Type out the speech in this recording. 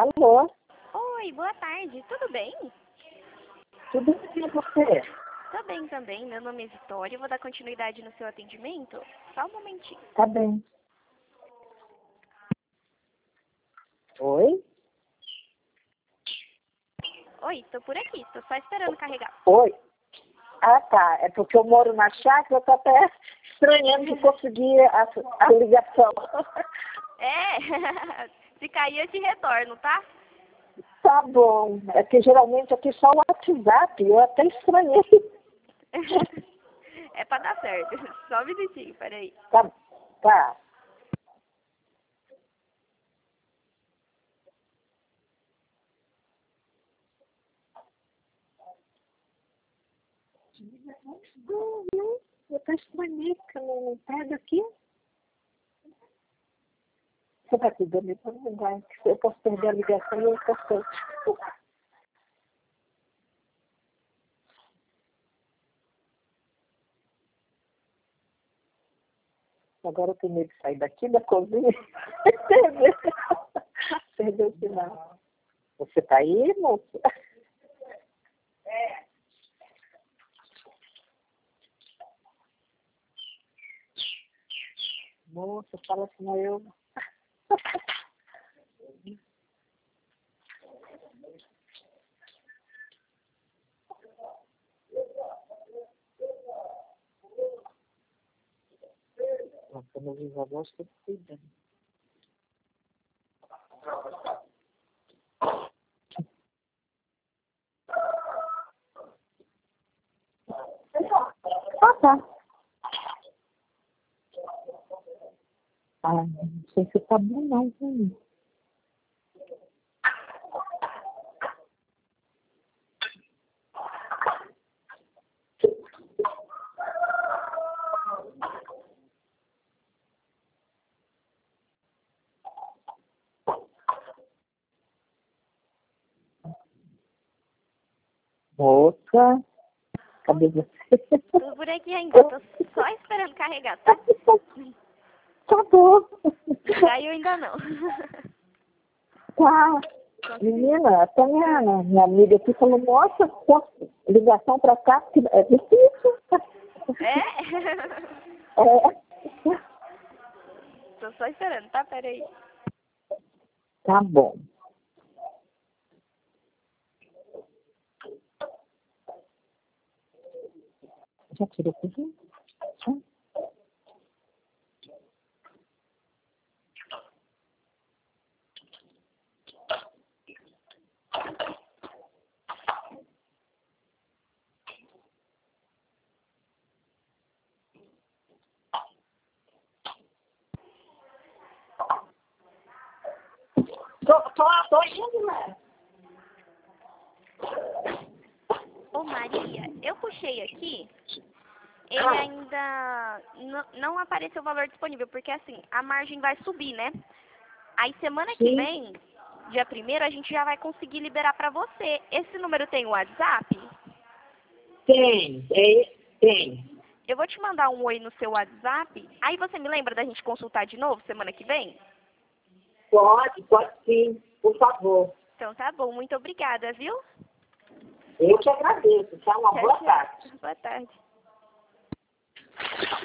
Alô? Oi, boa tarde. Tudo bem? Tudo bem com você? Tô bem também. Meu nome é Vitória. Eu vou dar continuidade no seu atendimento. Só um momentinho. Tá bem. Oi? Oi, tô por aqui. Tô só esperando carregar. Oi? Ah, tá. É porque eu moro na chácara, eu tô até estranhando de conseguir a ligação. É, se cair eu te retorno, tá? Tá bom. É que geralmente aqui só o WhatsApp, eu até estranhei. É pra dar certo. Só um minutinho, peraí. Tá. Tá. Não, eu tô estranhei, porque eu não pego aqui. Você vai cuidando de todo lugar. Eu posso perder a ligação e eu posso. Agora eu tenho medo de sair daqui da cozinha. Perdeu o sinal. Você tá aí, moça? Moça, fala assim, não eu. Nossa, meu avô estou cuidando. Ah, tá. Ah, não sei se tá bom não, hein? Moça, cadê você? Tô por aqui ainda. Tô só esperando carregar, tá? Tá bom. Caiu ainda não. Tá. Menina, até minha amiga aqui falou, nossa, ligação pra cá, que é difícil. É? É. Tô só esperando, tá? Peraí. Tá bom. Já tirou tudo? Tô indo, né? Ô Maria, eu puxei aqui. Ele ainda não apareceu o valor disponível, porque assim, a margem vai subir, né? Aí semana que Sim, vem, dia 1º, a gente já vai conseguir liberar pra você. Esse número tem o WhatsApp? tem. Eu vou te mandar um oi no seu WhatsApp. Aí você me lembra da gente consultar de novo semana que vem? Pode sim, por favor. Então tá bom, muito obrigada, viu? Eu te agradeço, tá? Uma Tchau, boa tchau. tarde. Boa tarde.